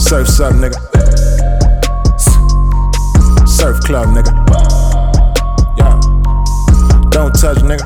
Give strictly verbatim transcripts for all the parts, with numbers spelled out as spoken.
Surf's up, nigga. Surf club, nigga. Yeah. Don't touch, nigga.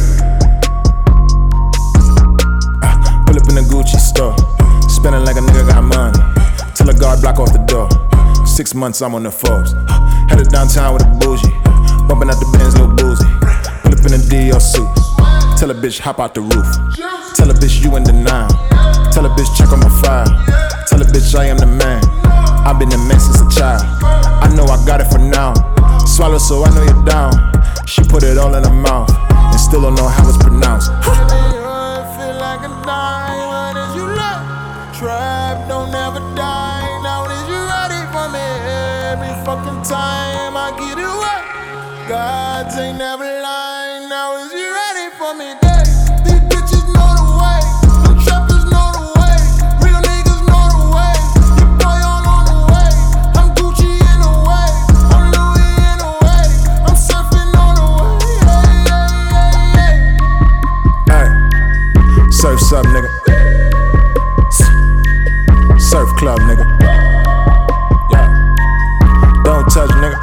Uh, pull up in the Gucci store. Spending like a nigga got money. Till a guard block off the door. Six months I'm on the Forbes. Headed downtown with a bougie. Bumping out the Benz, little boozy. Pull up in a D R suit. Tell a bitch hop out the roof. Tell a bitch you in denial. Tell a bitch check on my file. Tell a bitch I am the man. I've been the man since a child. I know I got it for now. Swallow so I know you're down. She put it all in her mouth and still don't know how it's pronounced. Feel like a dime, what is you love? Trap don't never die. Now is you ready for me? Every fucking time I get it wet. Gods ain't never lying. Now is you ready for me? Day. These bitches know the way. The trappers know the way. Real niggas know the way. Your boy all on the way. I'm Gucci in the way. I'm Louis in the way. I'm surfing on the way. Hey, hey, hey, hey. Hey, surf's up, nigga. Surf club, nigga. Yeah. Don't touch, nigga.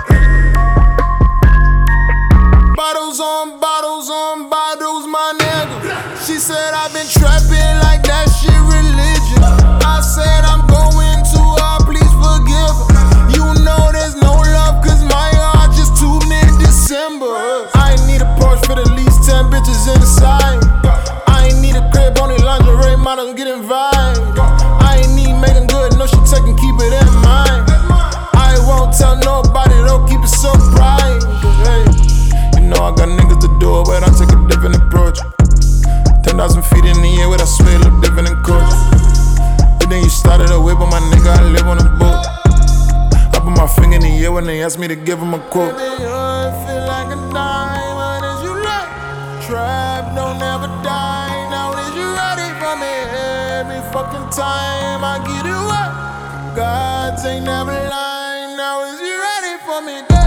Bottles on bottles on bottles, my nigga. She said I've been trapping like that shit religion. I said I'm going to her, please forgive her. You know there's no love, cause my heart just tuned in December. I ain't need a Porsche for at least ten bitches inside. I ain't need a crib, only lingerie models get invited. I ain't need making good, no she taking, keep it in mind. I won't tell nobody, though, keep it so private. Hey, you know I got niggas to do it, but I take a different approach. Ten thousand feet in the air, with I swear look different in coach. But then you started a whip on my nigga, I live on a boat. I put my finger in the air when they asked me to give them a quote. Feel like a dime, what is you like? Trap don't never die. Now is you ready for me? Every fucking time I get it wet. Gods ain't never lying. Now is you ready for me?